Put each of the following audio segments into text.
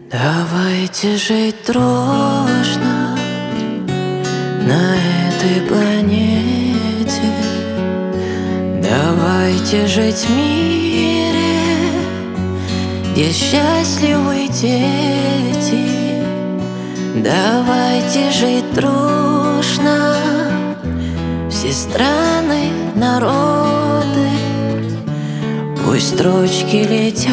Давайте жить дружно на этой планете. Давайте жить в мире, где счастливы дети. Давайте жить дружно, все страны, народы. Пусть строчки летят,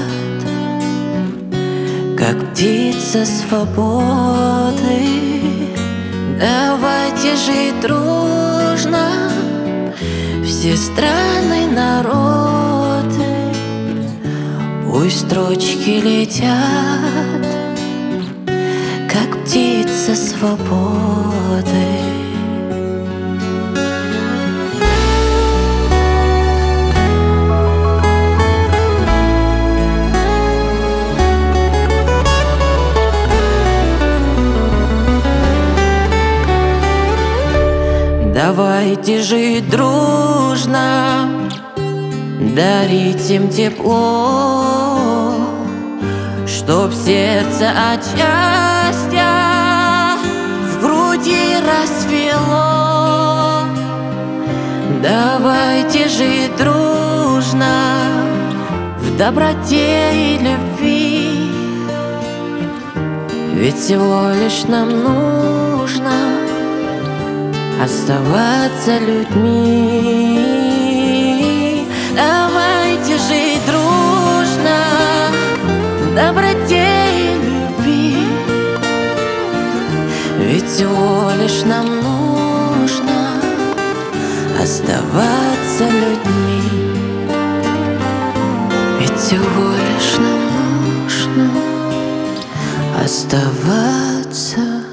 как птица свободы. Давайте жить дружно, все страны, народы. Пусть строчки летят, как птица свободы. Давайте жить дружно, дарить им тепло, чтоб сердце от счастья в груди расцвело. Давайте жить дружно в доброте и любви, ведь всего лишь нам нужно оставаться людьми. Давайте жить дружно в доброте и любви, ведь всего лишь нам нужно оставаться людьми. Ведь всего лишь нам нужно оставаться